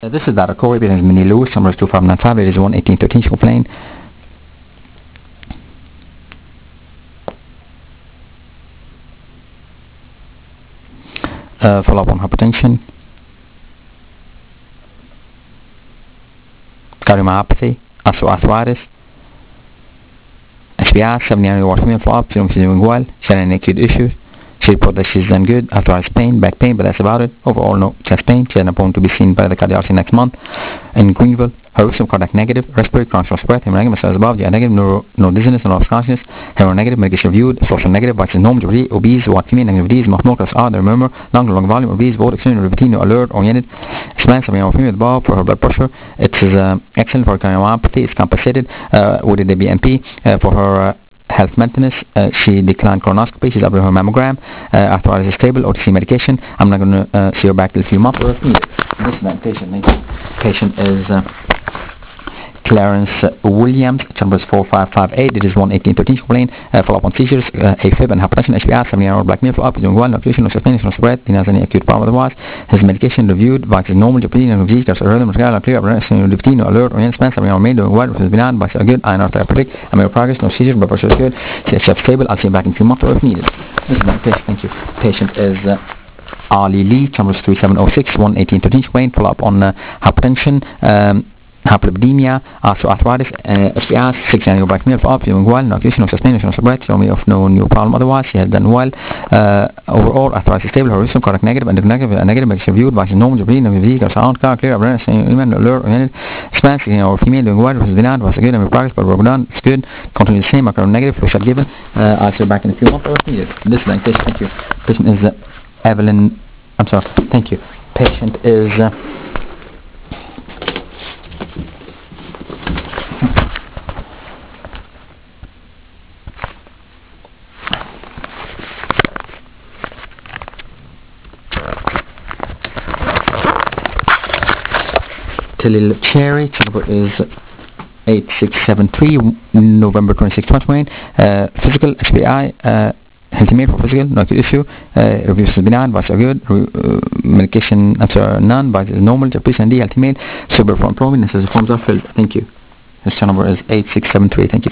This is Dr. Corey, Beatings Mini Lewis, number is 2595, it is 11813 School Plain. Follow up on hypertension, cardiomyopathy, osteoarthritis, SBI, 7 annual water follow-up, she's doing well, she had any acute issues. She reported that she's done good, arthritis pain, back pain, but that's about it. Overall, no chest pain. She had an appointment to be seen by the cardiologist next month in Greenville. Her wisdom cardiac negative, respiratory, chronic breath, hemorrhagic, massage above, GI negative, no dizziness, no loss of consciousness, hemorrhage negative, medication reviewed, social negative, white is normal, obese, white female, negative D's, mouth class R, their murmur, lung volume, obese, vote, extreme, routine, alert, oriented, expanse, female above for her blood pressure. It is excellent for cardiomyopathy, it's compensated with a BNP for her health maintenance. She declined colonoscopy. She's up with her mammogram. Arthritis is stable. OTC medication. I'm not going to see her back till a few months or if needed. This is that patient. Patient is Clarence Williams. Number is 4558. It is 11813 Complain. Follow up on seizures, AFib and hypertension, HbA, 7-hour black meal. Follow up. He's doing well. No nutrition, no suspension, no spread. He has any acute problem otherwise. His medication reviewed. Vice is normal. Japan and disease. There's a rhythm. Clear. No alert. Oriented span. 7-hour main. Doing well. Which is benign. Vice are good. INR therapeutic. I'm in progress. No seizures. Blood pressure is good. CHF stable. I'll see him back in a few months or if needed. This is my patient. Thank you. Patient is Ali Lee. Number is 3706 11813 Complain. Follow up on hypertension. Hyperlipidemia, osteoarthritis, SBI, 6 annual black meal follow-up, doing well, no nutrition, no suspension, no sobriety, show me of no new problem otherwise, she has done well. Overall, arthritis is stable, her wisdom, cardiac negative, and negative, medication reviewed, vice is normal, Japan, no disease, sound, clear, awareness, alert, oriented, expanse, or female, doing well, was benign, was good, and progress, but we're done, it's good, continue the same, negative, flow shot given, I'll see you back in a few months or if needed. This is like patient, thank you. Patient is Evelyn, I'm sorry, thank you. Patient is Tilly Cherry. Number is 8673 November 26, 2020. Physical HPI, healthy male for physical, no issue. Reviews is benign, vice are good. Medication after none, vice is normal. Japanese and D, healthy male. Super from prominence as the forms are filled. Thank you. His number is 8673. Thank you.